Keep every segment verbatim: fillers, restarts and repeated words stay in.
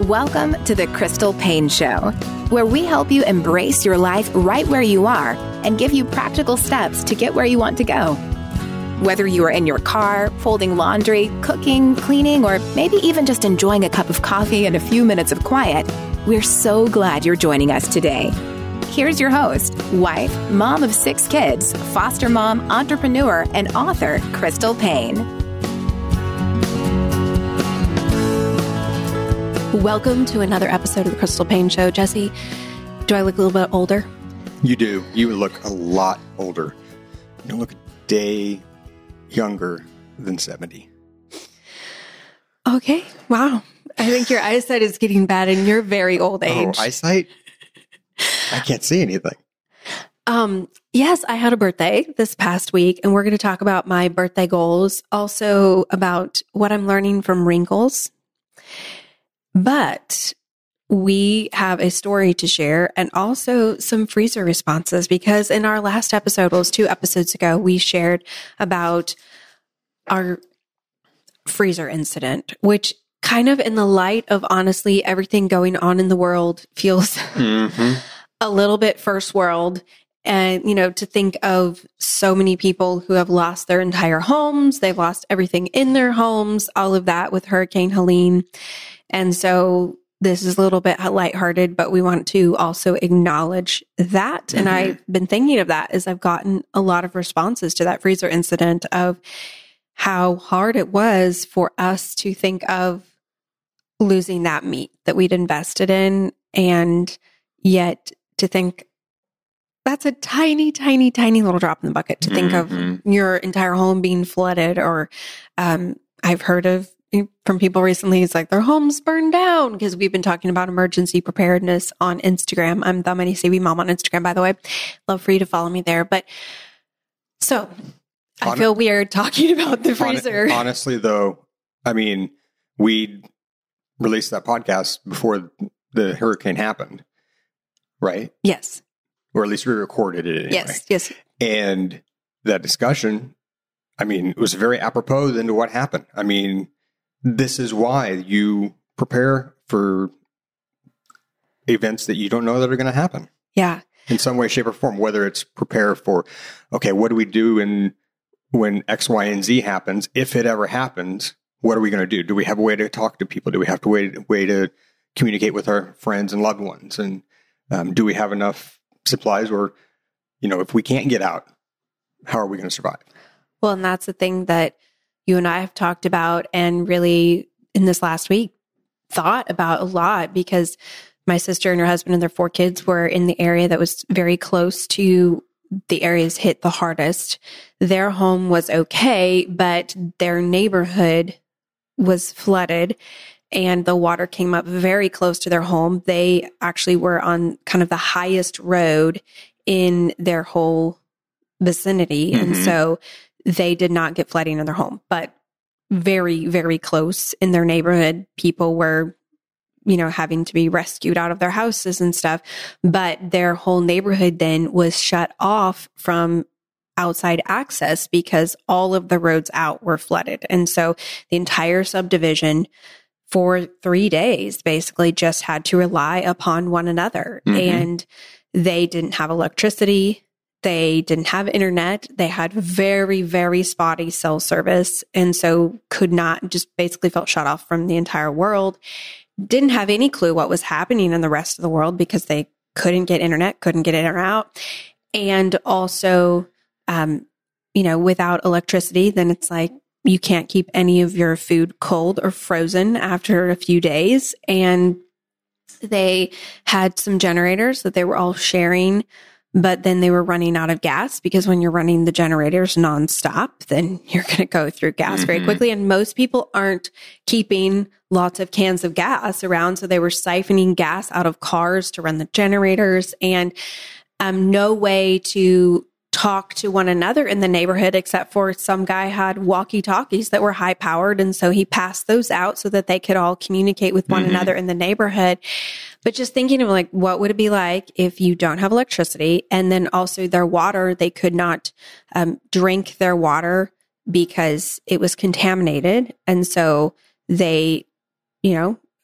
Welcome to the Crystal Paine Show, where we help you embrace your life right where you are and give you practical steps to get where you want to go. Whether you are in your car, folding laundry, cooking, cleaning, or maybe even just enjoying a cup of coffee and a few minutes of quiet, we're so glad you're joining us today. Here's your host, wife, mom of six kids, foster mom, entrepreneur, and author, Crystal Paine. Welcome to another episode of the Crystal Paine Show. Jesse, do I look a little bit older? You do. You look a lot older. You look a day younger than seventy. Okay. Wow. I think your eyesight is getting bad and you're very old age. Oh, eyesight? I can't see anything. Um, yes, I had a birthday this past week, and we're going to talk about my birthday goals, also about what I'm learning from wrinkles. But we have a story to share and also some freezer responses, because in our last episode, well, it was two episodes ago, we shared about our freezer incident, which kind of in the light of honestly everything going on in the world feels mm-hmm. a little bit first world. And, you know, to think of so many people who have lost their entire homes, they've lost everything in their homes, all of that with Hurricane Helene. And so this is a little bit lighthearted, but we want to also acknowledge that. Mm-hmm. And I've been thinking of that as I've gotten a lot of responses to that freezer incident of how hard it was for us to think of losing that meat that we'd invested in. And yet to think that's a tiny, tiny, tiny little drop in the bucket to think mm-hmm. of your entire home being flooded. Or um, I've heard of from people recently, it's like their homes burned down, because we've been talking about emergency preparedness on Instagram. I'm the Money Saving Mom on Instagram, by the way. Love for you to follow me there. But so I feel weird talking about the freezer. Honestly, though, I mean, we released that podcast before the hurricane happened, right? Yes. Or at least we recorded it anyway. Yes, yes. And that discussion, I mean, it was very apropos into what happened. I mean, this is why you prepare for events that you don't know that are going to happen. Yeah. In some way, shape, or form, whether it's prepare for, okay, what do we do in when X, Y, and Z happens? If it ever happens, what are we going to do? Do we have a way to talk to people? Do we have to way, way to communicate with our friends and loved ones? And um, do we have enough supplies where, you know, if we can't get out, how are we going to survive? Well, and that's the thing that you and I have talked about and really in this last week thought about a lot, because my sister and her husband and their four kids were in the area that was very close to the areas hit the hardest. Their home was okay, but their neighborhood was flooded and the water came up very close to their home. They actually were on kind of the highest road in their whole vicinity. Mm-hmm. And so they did not get flooding in their home, but very, very close in their neighborhood. People were, you know, having to be rescued out of their houses and stuff. But their whole neighborhood then was shut off from outside access because all of the roads out were flooded. And so the entire subdivision for three days basically just had to rely upon one another. Mm-hmm. And they didn't have electricity. They didn't have internet. They had very, very spotty cell service. And so could not, just basically felt shut off from the entire world. Didn't have any clue what was happening in the rest of the world because they couldn't get internet, couldn't get in or out. And also, um, you know, without electricity, then it's like you can't keep any of your food cold or frozen after a few days. And they had some generators that they were all sharing, but then they were running out of gas, because when you're running the generators nonstop, then you're going to go through gas mm-hmm. very quickly. And most people aren't keeping lots of cans of gas around. So they were siphoning gas out of cars to run the generators, and um, no way to talk to one another in the neighborhood, except for some guy had walkie-talkies that were high powered. And so he passed those out so that they could all communicate with one mm-hmm. another in the neighborhood. But just thinking of like, what would it be like if you don't have electricity? And then also their water, they could not um, drink their water because it was contaminated. And so they, you know,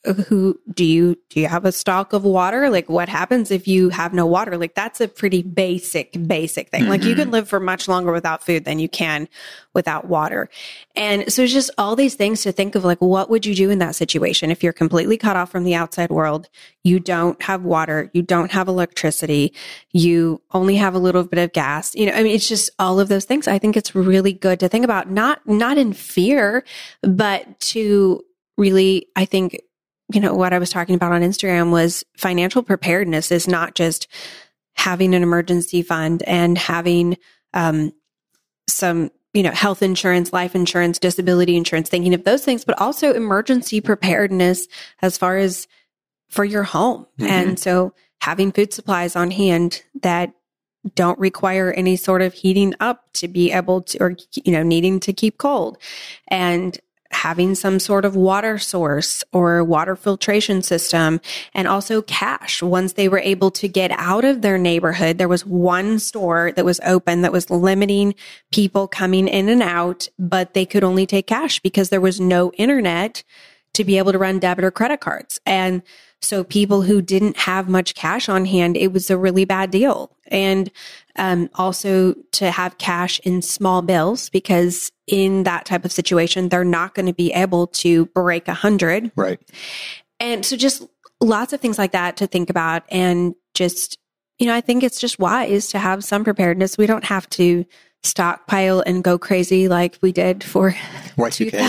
who do you, do you have a stock of water? Like what happens if you have no water? Like that's a pretty basic, basic thing. Mm-hmm. Like you can live for much longer without food than you can without water. And so it's just all these things to think of, like, what would you do in that situation? If you're completely cut off from the outside world, you don't have water, you don't have electricity, you only have a little bit of gas. You know, I mean, it's just all of those things. I think it's really good to think about, not, not in fear, but to really, I think, you know, what I was talking about on Instagram was financial preparedness is not just having an emergency fund and having um, some, you know, health insurance, life insurance, disability insurance, thinking of those things, but also emergency preparedness as far as for your home. Mm-hmm. And so having food supplies on hand that don't require any sort of heating up to be able to, or, you know, needing to keep cold, and having some sort of water source or water filtration system, and also cash. Once they were able to get out of their neighborhood, there was one store that was open that was limiting people coming in and out, but they could only take cash because there was no internet to be able to run debit or credit cards. And so people who didn't have much cash on hand, it was a really bad deal. And um, also to have cash in small bills, because in that type of situation, they're not going to be able to break a hundred. Right. And so just lots of things like that to think about. And just, you know, I think it's just wise to have some preparedness. We don't have to stockpile and go crazy like we did for Y two K.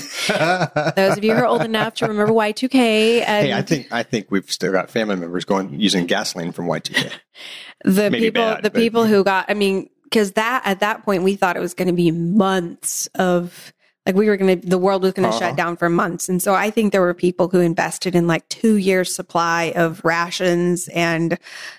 Those of you who are old enough to remember Y two K. And hey, I think I think we've still got family members going using gasoline from Y two K. The Maybe people, bad, the but, people who got, I mean, because that at that point we thought it was going to be months of, like we were going to, the world was going to uh-huh. shut down for months, and so I think there were people who invested in like two years supply of rations, and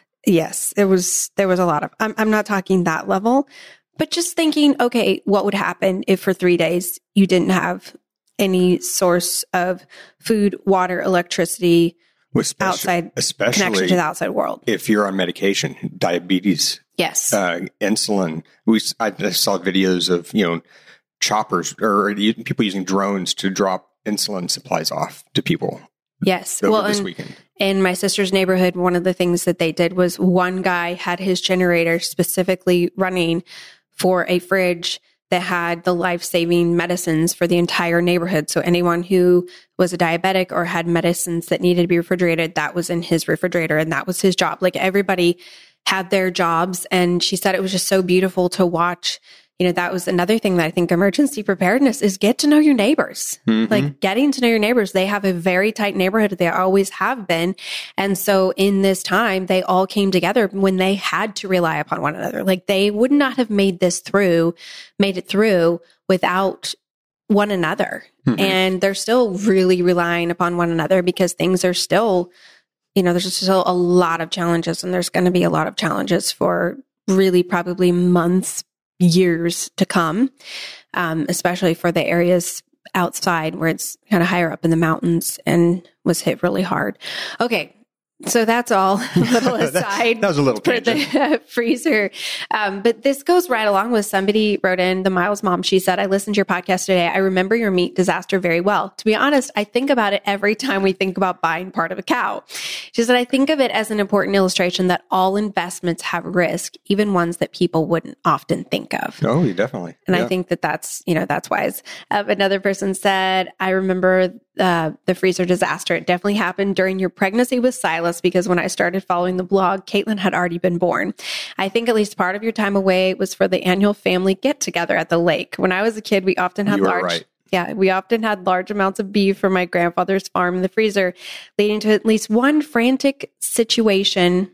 yes, it was there was a lot of. I'm I'm not talking that level. But just thinking, okay, what would happen if for three days you didn't have any source of food, water, electricity, especially, outside especially connection to the outside world? If you're on medication, diabetes, yes, uh, insulin. We I saw videos of you know choppers or people using drones to drop insulin supplies off to people. Yes, over well, this and, weekend. In my sister's neighborhood, one of the things that they did was one guy had his generator specifically running for a fridge that had the life-saving medicines for the entire neighborhood. So anyone who was a diabetic or had medicines that needed to be refrigerated, that was in his refrigerator, and that was his job. Like everybody had their jobs. And she said it was just so beautiful to watch. You know, that was another thing that I think emergency preparedness is get to know your neighbors. Mm-hmm. Like getting to know your neighbors. They have a very tight neighborhood. They always have been. And so in this time, they all came together when they had to rely upon one another. Like they would not have made this through, made it through without one another. Mm-hmm. And they're still really relying upon one another because things are still, you know, there's still a lot of challenges, and there's going to be a lot of challenges for really probably months, years to come, um, especially for the areas outside where it's kind of higher up in the mountains and was hit really hard. Okay. So that's all a little aside. that, that was a little for the freezer. Um, but this goes right along with somebody wrote in, the Miles mom. She said, I listened to your podcast today. I remember your meat disaster very well. To be honest, I think about it every time we think about buying part of a cow. She said, I think of it as an important illustration that all investments have risk, even ones that people wouldn't often think of. Oh, definitely. And yeah. I think that that's, you know, that's wise. Uh, another person said, I remember uh, the freezer disaster. It definitely happened during your pregnancy with Silas, because when I started following the blog, Caitlin had already been born. I think at least part of your time away was for the annual family get together at the lake. When I was a kid, we often had you large, right. yeah, we often had large amounts of beef from my grandfather's farm in the freezer, leading to at least one frantic situation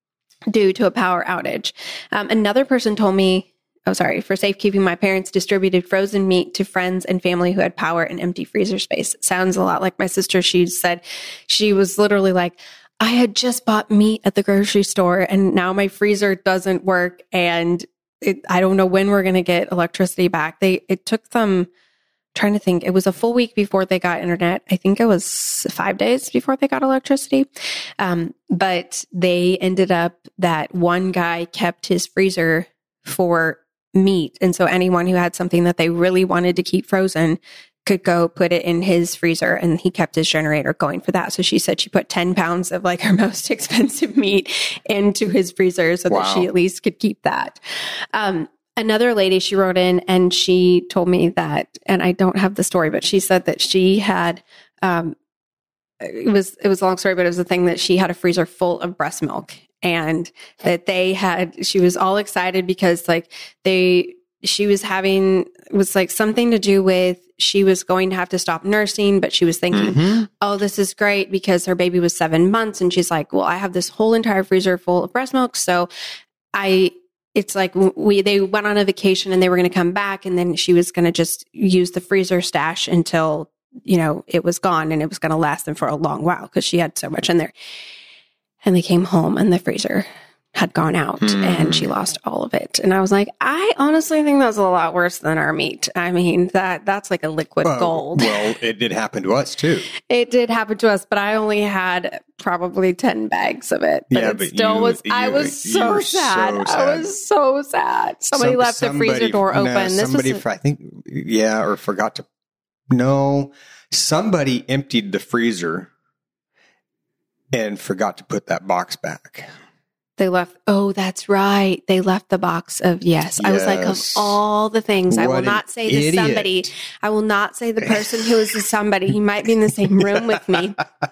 due to a power outage. Um, another person told me, oh, sorry, for safekeeping, my parents distributed frozen meat to friends and family who had power and empty freezer space. It sounds a lot like my sister. She said she was literally like, I had just bought meat at the grocery store and now my freezer doesn't work, and it, I don't know when we're going to get electricity back. They, it took them, trying to think, it was a full week before they got internet. I think it was five days before they got electricity. Um, but they ended up that one guy kept his freezer for meat. And so anyone who had something that they really wanted to keep frozen could go put it in his freezer, and he kept his generator going for that. So she said she put ten pounds of like her most expensive meat into his freezer so wow. that she at least could keep that. Um, another lady, she wrote in and she told me that, and I don't have the story, but she said that she had, um, it was, it was a long story, but it was a thing that she had a freezer full of breast milk, and that they had, she was all excited because like they, she was having, it was like something to do with, she was going to have to stop nursing, but she was thinking, mm-hmm. oh, this is great because her baby was seven months. And she's like, well, I have this whole entire freezer full of breast milk. So I, it's like we, they went on a vacation and they were going to come back. And then she was going to just use the freezer stash until, you know, it was gone, and it was going to last them for a long while because she had so much in there. And they came home and the freezer had gone out mm. and she lost all of it. And I was like, I honestly think that's a lot worse than our meat. I mean, that that's like a liquid well, gold. Well, it did happen to us too. It did happen to us, but I only had probably ten bags of it. But yeah, it but still you, was, you, I was so sad. so sad. I was so sad. Somebody Some, left somebody, the freezer door open. No, this somebody, was a, I think, yeah, or forgot to, no, somebody emptied the freezer and forgot to put that box back. They left. Oh, that's right. They left the box of, yes. yes. I was like, of all the things, what I will not say the somebody. I will not say the person who is the somebody. He might be in the same room with me.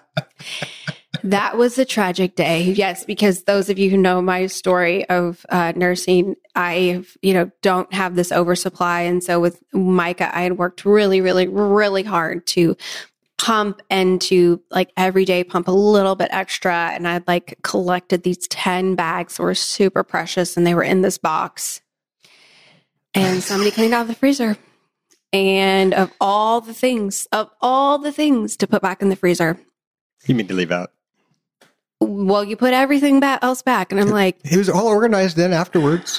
That was a tragic day. Yes, because those of you who know my story of uh, nursing, I, you know, don't have this oversupply. And so with Micah, I had worked really, really, really hard to pump and to like every day pump a little bit extra. And I'd like collected these ten bags that were super precious, and they were in this box. And somebody cleaned out the freezer. And of all the things, of all the things to put back in the freezer. You mean to leave out? Well, you put everything back, else back. And I'm like, it was all organized then afterwards.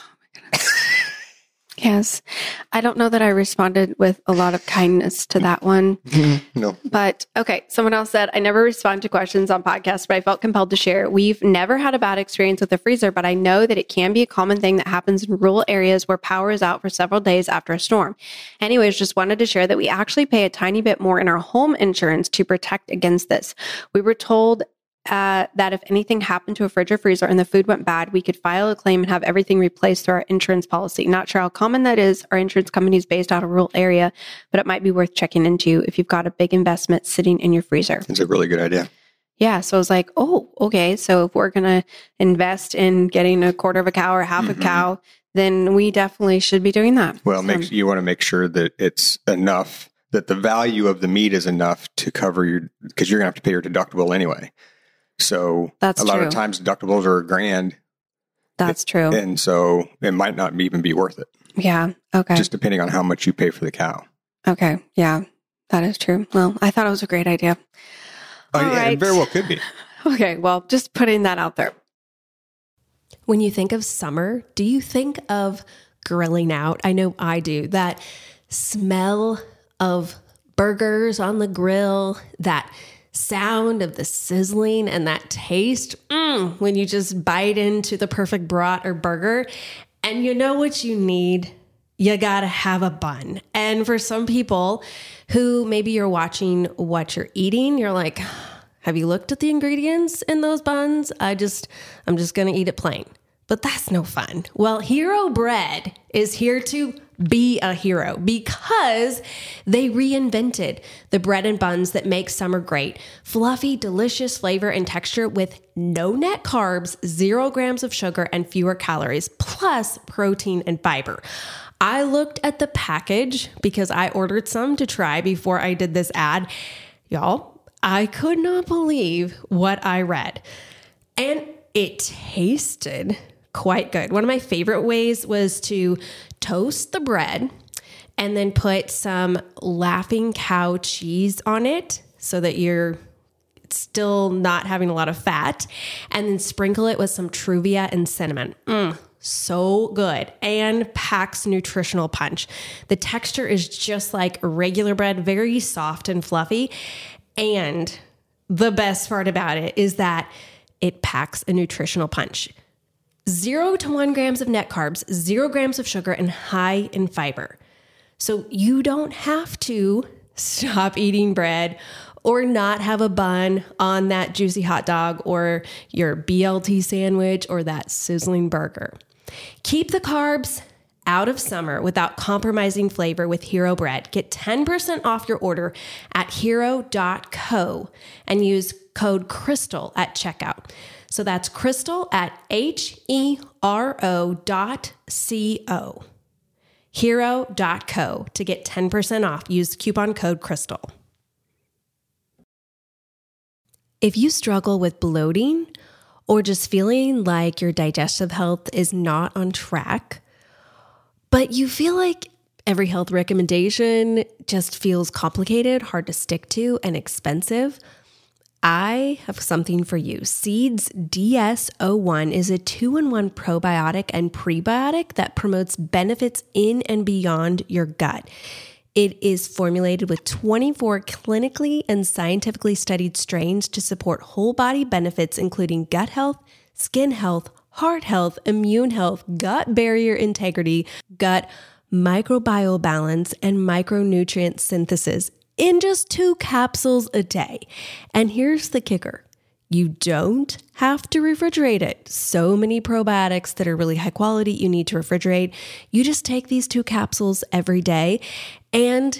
Yes. I don't know that I responded with a lot of kindness to that one. No. But okay. Someone else said, I never respond to questions on podcasts, but I felt compelled to share. We've never had a bad experience with the freezer, but I know that it can be a common thing that happens in rural areas where power is out for several days after a storm. Anyways, just wanted to share that we actually pay a tiny bit more in our home insurance to protect against this. We were told Uh, that if anything happened to a fridge or freezer and the food went bad, we could file a claim and have everything replaced through our insurance policy. Not sure how common that is. Our insurance company is based out of a rural area, but it might be worth checking into if you've got a big investment sitting in your freezer. It's a really good idea. Yeah. So I was like, oh, okay. So if we're going to invest in getting a quarter of a cow or half mm-hmm. a cow, then we definitely should be doing that. Well, so, make, you want to make sure that it's enough, that the value of the meat is enough to cover your, because you're going to have to pay your deductible anyway. So That's a lot true. of times deductibles are a grand. That's it, true. And so it might not even be worth it. Yeah. Okay. Just depending on how much you pay for the cow. Okay. Yeah, that is true. Well, I thought it was a great idea. Oh, All yeah, right. It very well could be. Okay. Well, just putting that out there. When you think of summer, do you think of grilling out? I know I do. That smell of burgers on the grill, that sound of the sizzling, and that taste mm, when you just bite into the perfect brat or burger. And you know what you need? You got to have a bun. And for some people who maybe you're watching what you're eating, you're like, have you looked at the ingredients in those buns? I just, I'm just going to eat it plain. But that's no fun. Well, Hero Bread is here to be a hero because they reinvented the bread and buns that make summer great. Fluffy, delicious flavor and texture with no net carbs, zero grams of sugar, and fewer calories, plus protein and fiber. I looked at the package because I ordered some to try before I did this ad. Y'all, I could not believe what I read. And it tasted quite good. One of my favorite ways was to toast the bread and then put some Laughing Cow cheese on it so that you're still not having a lot of fat, and then sprinkle it with some Truvia and cinnamon. Mm, so good, and packs nutritional punch. The texture is just like regular bread, very soft and fluffy. And the best part about it is that it packs a nutritional punch. Zero to one grams of net carbs, zero grams of sugar, and high in fiber. So you don't have to stop eating bread, or not have a bun on that juicy hot dog or your B L T sandwich or that sizzling burger. Keep the carbs out of summer without compromising flavor with Hero Bread. Get ten percent off your order at hero dot co and use code CRYSTAL at checkout. So that's Crystal at H E R O dot C O. hero dot co to get ten percent off. Use coupon code CRYSTAL. If you struggle with bloating or just feeling like your digestive health is not on track, but you feel like every health recommendation just feels complicated, hard to stick to, and expensive, I have something for you. Seeds D S zero one is a two-in-one probiotic and prebiotic that promotes benefits in and beyond your gut. It is formulated with twenty-four clinically and scientifically studied strains to support whole body benefits, including gut health, skin health, heart health, immune health, gut barrier integrity, gut microbiome balance, and micronutrient synthesis in just two capsules a day. And here's the kicker. You don't have to refrigerate it. So many probiotics that are really high quality, you need to refrigerate. You just take these two capsules every day. And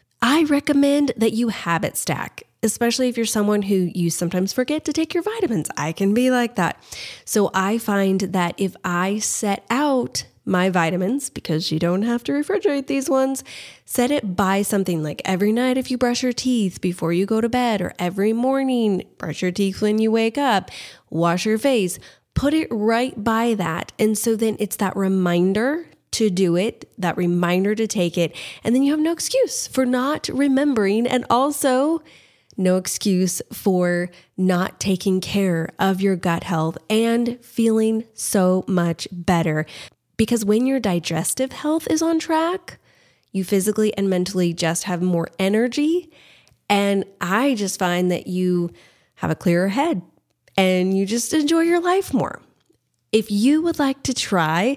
I recommend that you habit stack, especially if you're someone who you sometimes forget to take your vitamins. I can be like that. So I find that if I set out my vitamins, because you don't have to refrigerate these ones, set it by something like every night if you brush your teeth before you go to bed, or every morning, brush your teeth when you wake up, wash your face, put it right by that. And so then it's that reminder to do it, that reminder to take it, and then you have no excuse for not remembering, and also no excuse for not taking care of your gut health and feeling so much better. Because when your digestive health is on track, you physically and mentally just have more energy. And I just find that you have a clearer head and you just enjoy your life more. If you would like to try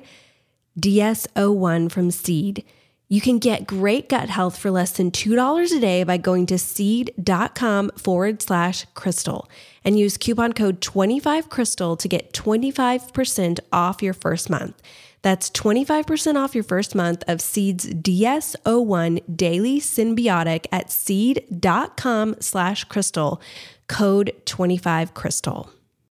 D S zero one from Seed, you can get great gut health for less than two dollars a day by going to seed.com forward slash crystal and use coupon code twenty-five crystal to get twenty-five percent off your first month. That's twenty-five percent off your first month of Seed's D S zero one Daily Symbiotic at seed.com slash crystal, code twenty-five crystal.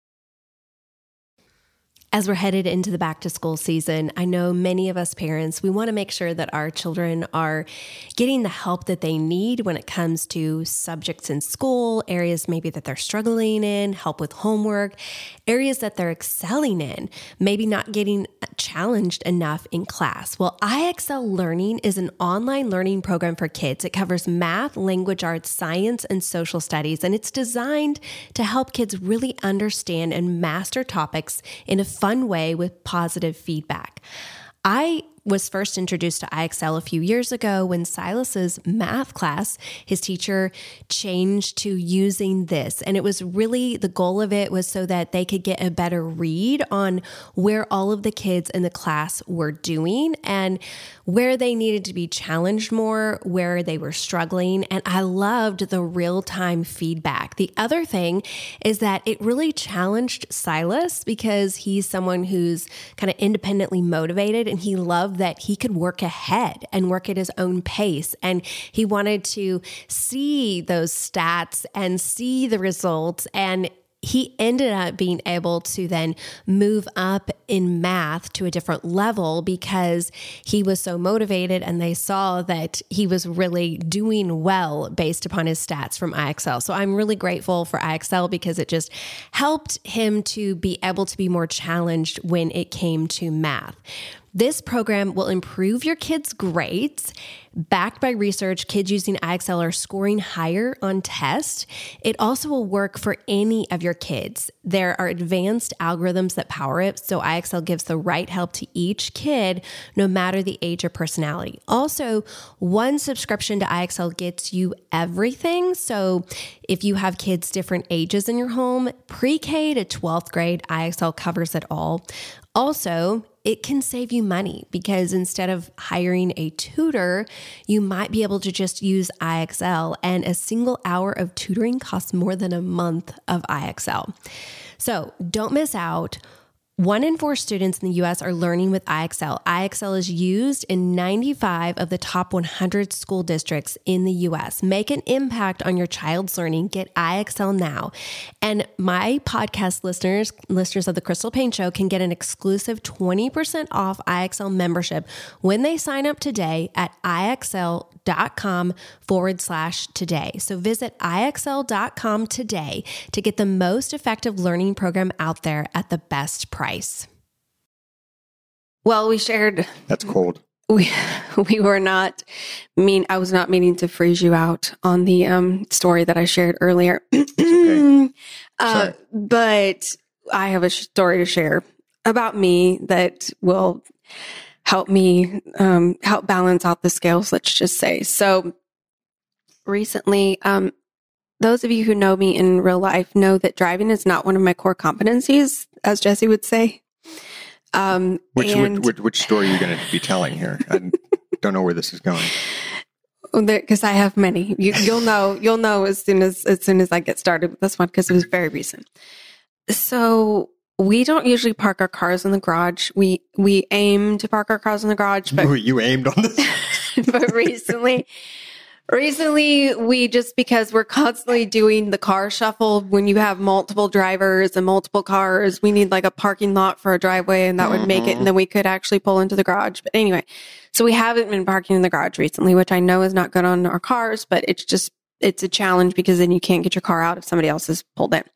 As we're headed into the back to school season, I know many of us parents, we want to make sure that our children are getting the help that they need when it comes to subjects in school, areas maybe that they're struggling in, help with homework, areas that they're excelling in, maybe not getting challenged enough in class. Well, I X L Learning is an online learning program for kids. It covers math, language arts, science, and social studies, and it's designed to help kids really understand and master topics in a fun way with positive feedback. I was first introduced to I X L a few years ago when Silas's math class, his teacher changed to using this. And it was really, the goal of it was so that they could get a better read on where all of the kids in the class were doing and where they needed to be challenged more, where they were struggling. And I loved the real-time feedback. The other thing is that it really challenged Silas because he's someone who's kind of independently motivated, and he loved that he could work ahead and work at his own pace. And he wanted to see those stats and see the results. And he ended up being able to then move up in math to a different level because he was so motivated and they saw that he was really doing well based upon his stats from I X L. So I'm really grateful for I X L because it just helped him to be able to be more challenged when it came to math. This program will improve your kids' grades. Backed by research, kids using I X L are scoring higher on tests. It also will work for any of your kids. There are advanced algorithms that power it, so I X L gives the right help to each kid, no matter the age or personality. Also, one subscription to I X L gets you everything. So if you have kids different ages in your home, pre-K to twelfth grade, I X L covers it all. Also, it can save you money because instead of hiring a tutor, you might be able to just use I X L, and a single hour of tutoring costs more than a month of I X L. So don't miss out. One in four students in the U S are learning with I X L. I X L is used in ninety-five of the top one hundred school districts in the U S. Make an impact on your child's learning. Get I X L now. And my podcast listeners, listeners of the Crystal Paine Show, can get an exclusive twenty percent off I X L membership when they sign up today at IXL.com forward slash today. So visit IXL.com today to get the most effective learning program out there at the best price. Well, we shared. That's cold. We we were not mean. I was not meaning to freeze you out on the um, story that I shared earlier. Okay. uh, but I have a story to share about me that will help me um, help balance out the scales. Let's just say. So recently, um, those of you who know me in real life know that driving is not one of my core competencies, as Jesse would say. Um, which, and, which, which which story are you going to be telling here? I don't know where this is going. Because I have many. You, you'll know. You'll know as soon as as soon as I get started with this one because it was very recent. So we don't usually park our cars in the garage. We we aim to park our cars in the garage, but you, you aimed on this. but recently. Recently, we just because we're constantly doing the car shuffle when you have multiple drivers and multiple cars, we need like a parking lot for a driveway and that mm-hmm. would make it. And then we could actually pull into the garage. But anyway, so we haven't been parking in the garage recently, which I know is not good on our cars, but it's just, it's a challenge because then you can't get your car out if somebody else is pulled in.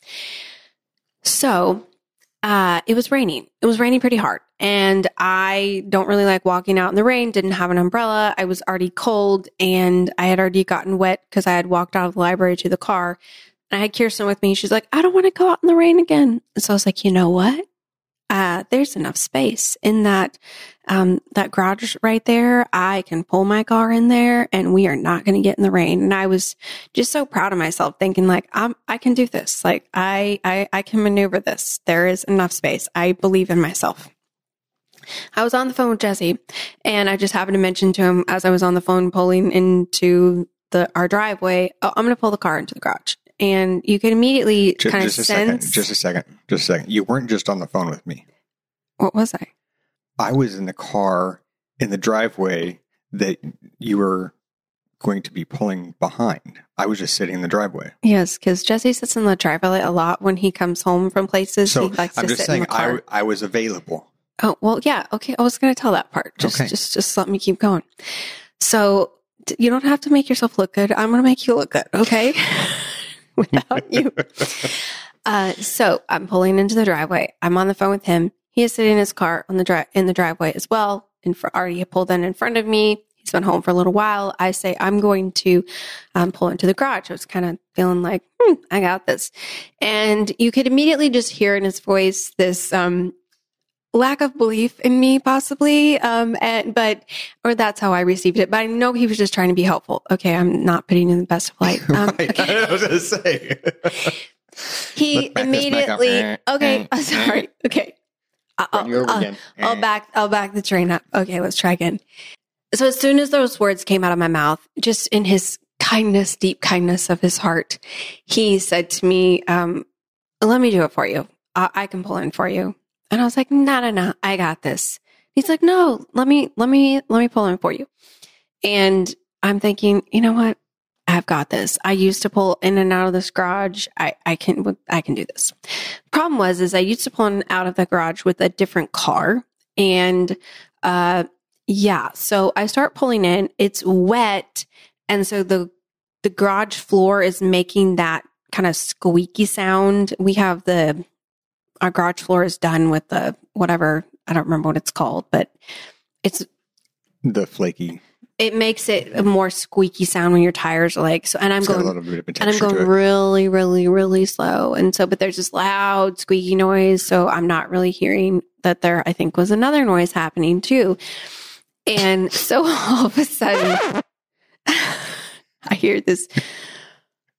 So, uh, it was raining. It was raining pretty hard. And I don't really like walking out in the rain, didn't have an umbrella. I was already cold and I had already gotten wet because I had walked out of the library to the car. And I had Kirsten with me. She's like, I don't want to go out in the rain again. And so I was like, you know what? Uh, there's enough space in that, um, that garage right there. I can pull my car in there and we are not going to get in the rain. And I was just so proud of myself thinking like, I'm, I can do this. Like I, I, I can maneuver this. There is enough space. I believe in myself. I was on the phone with Jesse and I just happened to mention to him as I was on the phone pulling into the, our driveway, oh, I'm going to pull the car into the garage. And you can immediately just, kind just of a sense. Second, just a second. Just a second. You weren't just on the phone with me. What was I? I was in the car in the driveway that you were going to be pulling behind. I was just sitting in the driveway. Yes, because Jesse sits in the driveway a lot when he comes home from places. So he likes I'm to just sit saying in the car. I, I was available. Oh, well, yeah. Okay. I was going to tell that part. Just, okay. just, just let me keep going. So t- you don't have to make yourself look good. I'm going to make you look good. Okay. Without you. Uh, so I'm pulling into the driveway. I'm on the phone with him. He is sitting in his car on the drive in the driveway as well. And for already pulled in in front of me. He's been home for a little while. I say, I'm going to um, pull into the garage. I was kind of feeling like, hmm, I got this. And you could immediately just hear in his voice this, um, lack of belief in me, possibly. Um, and, but, or that's how I received it. But I know he was just trying to be helpful. Okay. I'm not putting in the best of light. Um, right. okay. I was going to say. He immediately, okay. I'm sorry. Okay. I'll, you over I'll, again. I'll back, I'll back the train up. Okay. Let's try again. So as soon as those words came out of my mouth, just in his kindness, deep kindness of his heart, he said to me, um, let me do it for you. I, I can pull in for you. And I was like, no, no, no, I got this. He's like, no, let me, let me, let me pull in for you. And I'm thinking, you know what? I've got this. I used to pull in and out of this garage. I, I can, I can do this. Problem was, is I used to pull in and out of the garage with a different car. And, uh, yeah, so I start pulling in, it's wet. And so the, the garage floor is making that kind of squeaky sound. We have the, our garage floor is done with the, whatever, I don't remember what it's called, but it's the flaky. It makes it a more squeaky sound when your tires are like, so, and I'm It's going, got a little bit of and I'm going to it. really, really, really slow. And so, but there's this loud squeaky noise. So I'm not really hearing that there, I think was another noise happening too. And so all of a sudden I hear this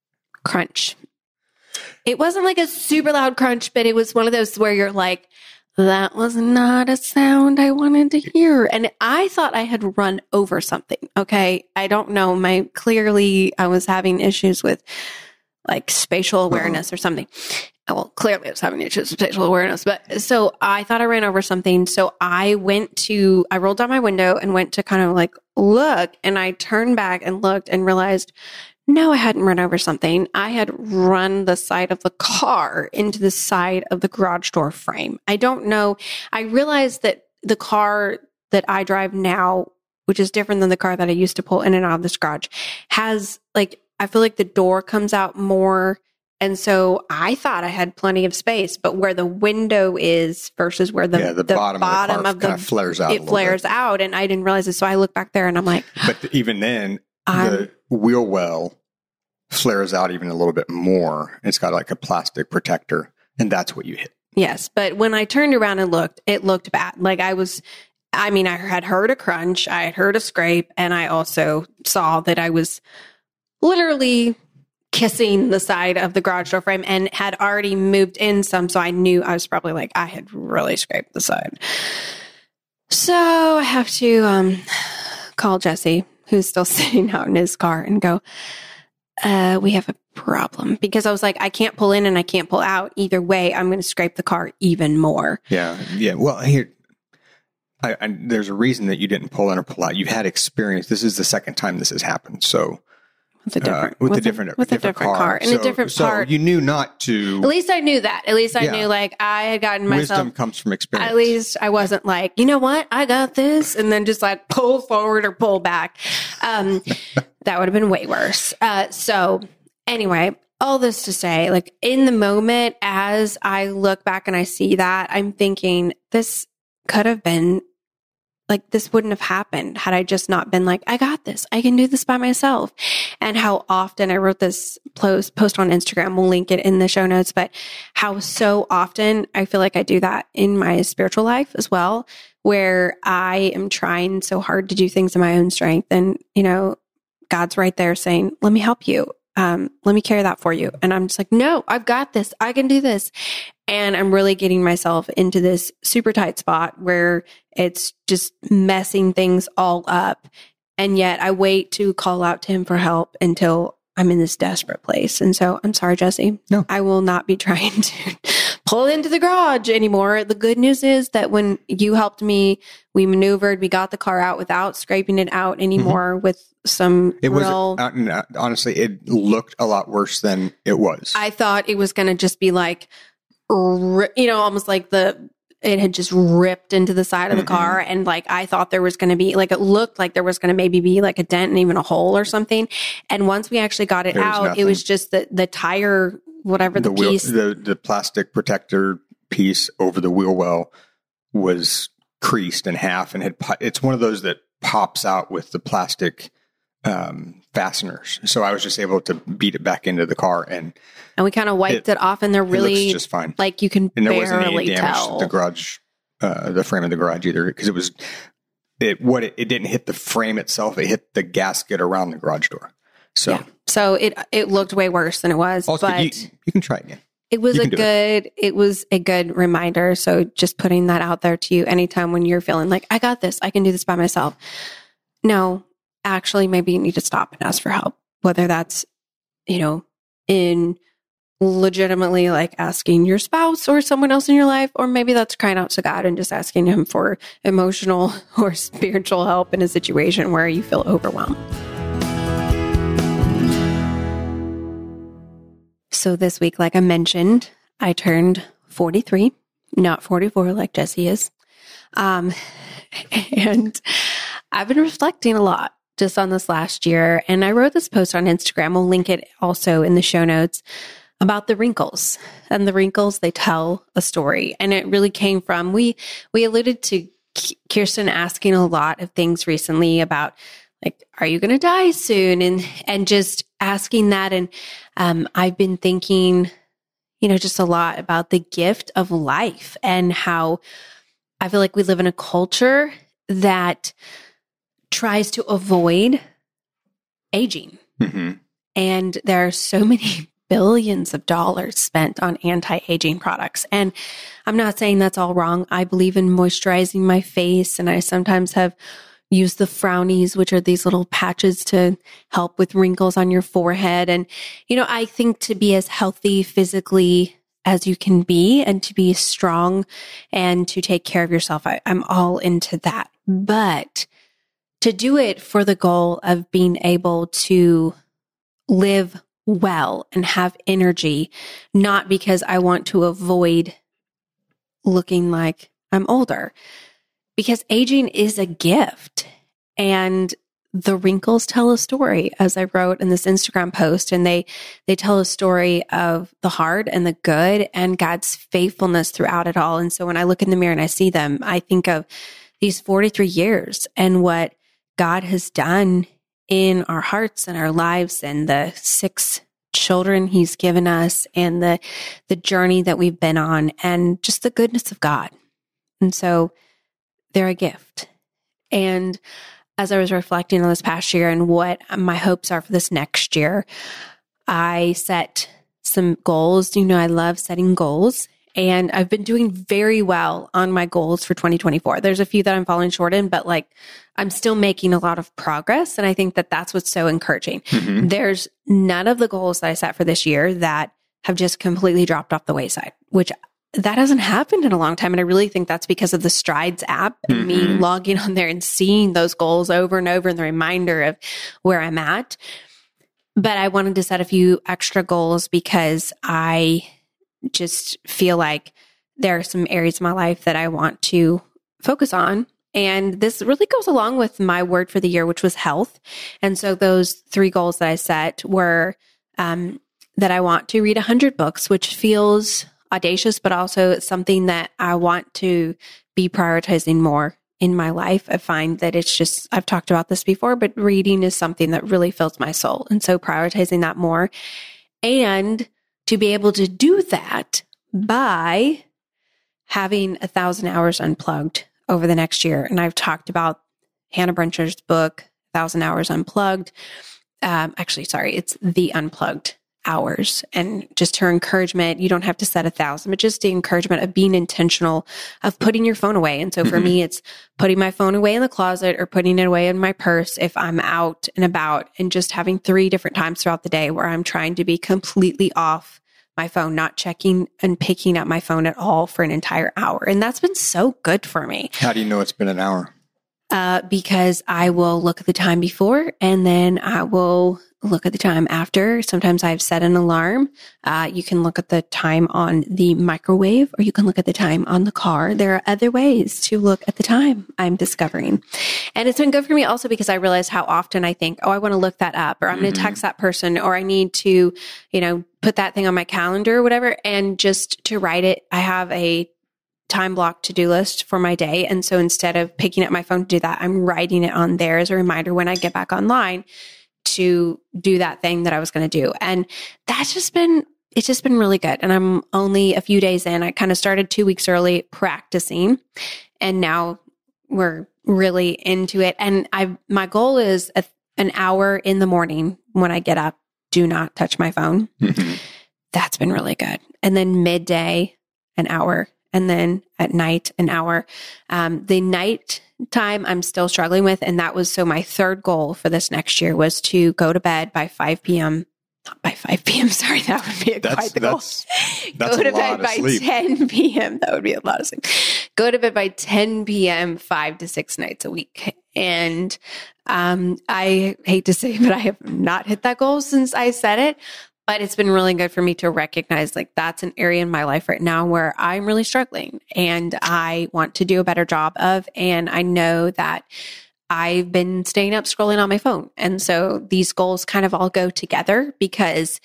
crunch. It wasn't like a super loud crunch, but it was one of those where you're like, that was not a sound I wanted to hear. And I thought I had run over something. Okay. I don't know. My clearly I was having issues with like spatial awareness uh-huh. or something. Well, clearly I was having issues with spatial awareness, but so I thought I ran over something. So I went to, I rolled down my window and went to kind of like look, and I turned back and looked and realized, no, I hadn't run over something. I had run the side of the car into the side of the garage door frame. I don't know. I realized that the car that I drive now, which is different than the car that I used to pull in and out of this garage, has like, I feel like the door comes out more. And so I thought I had plenty of space, but where the window is versus where the, yeah, the, the bottom, bottom of the, of the kind of flares out. It flares bit. out, and I didn't realize it. So I look back there and I'm like, but even then, I'm, the wheel well flares out even a little bit more. It's got like a plastic protector, and that's what you hit. Yes, but when I turned around and looked, it looked bad. Like I was, I mean, I had heard a crunch, I had heard a scrape, and I also saw that I was literally kissing the side of the garage door frame and had already moved in some. So I knew I was probably like, I had really scraped the side. So I have to um, call Jesse, who's still sitting out in his car, and go, uh, we have a problem. Because I was like, I can't pull in and I can't pull out. Either way, I'm going to scrape the car even more. Yeah. Yeah. Well, here, I, I, there's a reason that you didn't pull in or pull out. You've had experience. This is the second time this has happened. So with a different, uh, with, with a different, a, with different, a different car, car. in so, a different so part. You knew not to. At least I knew that. At least I yeah. knew like I had gotten myself. Wisdom comes from experience. At least I wasn't like, you know what? I got this. And then just like pull forward or pull back. Um, that would have been way worse. Uh, so anyway, all this to say, like in the moment, as I look back and I see that, I'm thinking this could have been like, this wouldn't have happened had I just not been like, I got this. I can do this by myself. And how often I wrote this post, post on Instagram. We'll link it in the show notes, but how so often I feel like I do that in my spiritual life as well, where I am trying so hard to do things in my own strength. And, you know, God's right there saying, let me help you. Um, let me carry that for you. And I'm just like, no, I've got this. I can do this. And I'm really getting myself into this super tight spot where it's just messing things all up. And yet I wait to call out to him for help until I'm in this desperate place. And so I'm sorry, Jesse. No, I will not be trying to pull into the garage anymore. The good news is that when you helped me, we maneuvered, we got the car out without scraping it out anymore mm-hmm. with some it real... was uh, honestly, it looked a lot worse than it was. I thought it was going to just be like, you know, almost like the, it had just ripped into the side of the mm-hmm. car. And like, I thought there was going to be like, it looked like there was going to maybe be like a dent and even a hole or something. And once we actually got it there out, it was just the, the tire, whatever the, the wheel, piece. The, the plastic protector piece over the wheel well was creased in half and had, it's one of those that pops out with the plastic um, fasteners. So I was just able to beat it back into the car, and and we kind of wiped it, it off, and they're really just fine. Like you can and there barely wasn't any damage tell to the garage, uh, the frame of the garage either, because it was it what it, it didn't hit the frame itself; it hit the gasket around the garage door. So yeah. so it it looked way worse than it was. Also, but you, you can try again. It was a good, it. it was a good reminder. So just putting that out there to you anytime when you're feeling like, I got this, I can do this by myself. No, actually, maybe you need to stop and ask for help, whether that's, you know, in legitimately like asking your spouse or someone else in your life, or maybe that's crying out to God and just asking him for emotional or spiritual help in a situation where you feel overwhelmed. So this week, like I mentioned, I turned forty-three, not forty-four like Jesse is. Um, and I've been reflecting a lot just on this last year. And I wrote this post on Instagram. We'll link it also in the show notes about the wrinkles. And the wrinkles, they tell a story. And it really came from, we, we alluded to Kirsten asking a lot of things recently about, like, are you going to die soon? And, and just asking that. And, um, I've been thinking, you know, just a lot about the gift of life and how I feel like we live in a culture that tries to avoid aging. Mm-hmm. And there are so many billions of dollars spent on anti-aging products. And I'm not saying that's all wrong. I believe in moisturizing my face, and I sometimes have used the Frownies, which are these little patches to help with wrinkles on your forehead. And, you know, I think to be as healthy physically as you can be and to be strong and to take care of yourself, I, I'm all into that. But to do it for the goal of being able to live well and have energy, not because I want to avoid looking like I'm older, because aging is a gift. And the wrinkles tell a story, as I wrote in this Instagram post, and they, they tell a story of the hard and the good and God's faithfulness throughout it all. And so when I look in the mirror and I see them, I think of these forty-three years and what God has done in our hearts and our lives, and the six children he's given us, and the, the journey that we've been on, and just the goodness of God. And so they're a gift. And as I was reflecting on this past year and what my hopes are for this next year, I set some goals. You know, I love setting goals, and I've been doing very well on my goals for twenty twenty-four. There's a few that I'm falling short in, but like I'm still making a lot of progress. And I think that that's what's so encouraging. Mm-hmm. There's none of the goals that I set for this year that have just completely dropped off the wayside, which that hasn't happened in a long time. And I really think that's because of the Strides app and mm-hmm. me logging on there and seeing those goals over and over and the reminder of where I'm at. But I wanted to set a few extra goals because I just feel like there are some areas of my life that I want to focus on. And this really goes along with my word for the year, which was health. And so those three goals that I set were um, that I want to read one hundred books, which feels audacious, but also it's something that I want to be prioritizing more in my life. I find that it's just, I've talked about this before, but reading is something that really fills my soul. And so prioritizing that more, and to be able to do that by having a thousand hours unplugged over the next year. And I've talked about Hannah Brencher's book, Thousand Hours Unplugged. Um, actually, sorry, it's The Unplugged Hours. And just her encouragement, you don't have to set a thousand, but just the encouragement of being intentional, of putting your phone away. And so for me, it's putting my phone away in the closet or putting it away in my purse if I'm out and about, and just having three different times throughout the day where I'm trying to be completely off my phone, not checking and picking up my phone at all for an entire hour. And that's been so good for me. How do you know it's been an hour? Uh, because I will look at the time before, and then I will look at the time after. Sometimes I've set an alarm. Uh, you can look at the time on the microwave, or you can look at the time on the car. There are other ways to look at the time, I'm discovering. And it's been good for me also because I realize how often I think, oh, I want to look that up, or I'm mm-hmm. going to text that person, or I need to, you know, put that thing on my calendar or whatever. And just to write it, I have a time block to-do list for my day. And so instead of picking up my phone to do that, I'm writing it on there as a reminder when I get back online to do that thing that I was going to do. And that's just been, it's just been really good. And I'm only a few days in. I kind of started two weeks early practicing, and now we're really into it. And I, my goal is a, an hour in the morning when I get up, do not touch my phone. Mm-hmm. That's been really good. And then midday, an hour. And then at night, an hour. Um, the night time I'm still struggling with. And that was, so my third goal for this next year was to go to bed by five p.m. Not by five p.m. Sorry, that would be a, that's, quite the goal. That's, that's go to a lot bed by sleep. ten p.m. That would be a lot of sleep. Go to bed by ten p.m. five to six nights a week. And um, I hate to say, but I have not hit that goal since I set it. But it's been really good for me to recognize, like, that's an area in my life right now where I'm really struggling and I want to do a better job of. And I know that I've been staying up scrolling on my phone. And so these goals kind of all go together, because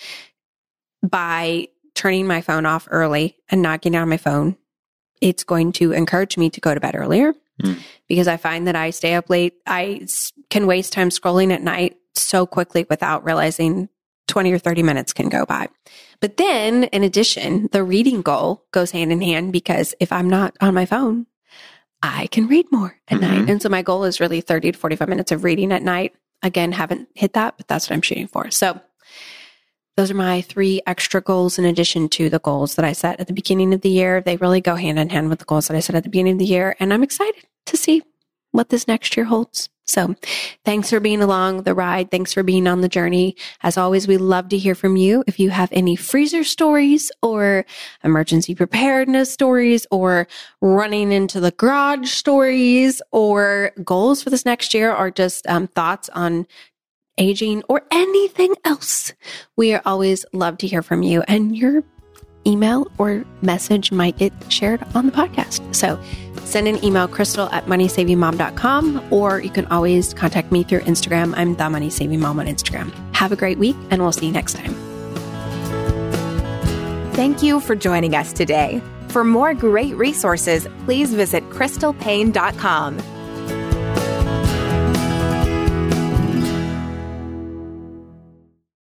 by turning my phone off early and not getting on my phone, it's going to encourage me to go to bed earlier, mm. because I find that I stay up late. I can waste time scrolling at night so quickly without realizing twenty or thirty minutes can go by. But then in addition, the reading goal goes hand in hand, because if I'm not on my phone, I can read more at mm-hmm. night. And so my goal is really thirty to forty-five minutes of reading at night. Again, haven't hit that, but that's what I'm shooting for. So those are my three extra goals in addition to the goals that I set at the beginning of the year. They really go hand in hand with the goals that I set at the beginning of the year. And I'm excited to see what this next year holds. So thanks for being along the ride. Thanks for being on the journey. As always, we love to hear from you. If you have any freezer stories or emergency preparedness stories or running into the garage stories or goals for this next year or just um, thoughts on aging or anything else, we are always love to hear from you. And your email or message might get shared on the podcast. So send an email, crystal at money saving mom dot com, or you can always contact me through Instagram. I'm the Money Saving Mom on Instagram. Have a great week, and we'll see you next time. Thank you for joining us today. For more great resources, please visit crystal paine dot com.